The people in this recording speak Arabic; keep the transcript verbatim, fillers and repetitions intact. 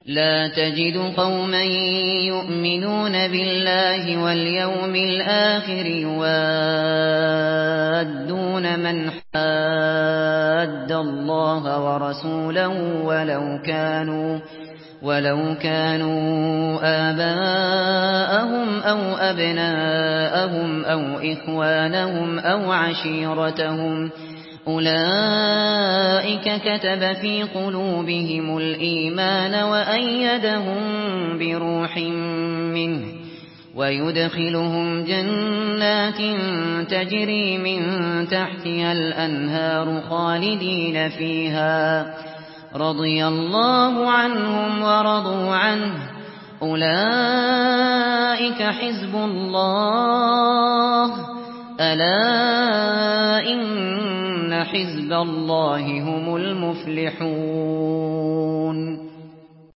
لا تجد قوما يؤمنون بالله واليوم الآخر يوادون من حاد الله ورسوله ولو كانوا ولو كانوا آباءهم أو أبناءهم أو إخوانهم أو عشيرتهم أولئك كتب في قلوبهم الإيمان وأيدهم بروح منه ويدخلهم جنات تجري من تحتها الأنهار خالدين فيها رضي الله عنهم ورضوا عنه أولئك حزب الله ألا إن حزب الله هم المفلحون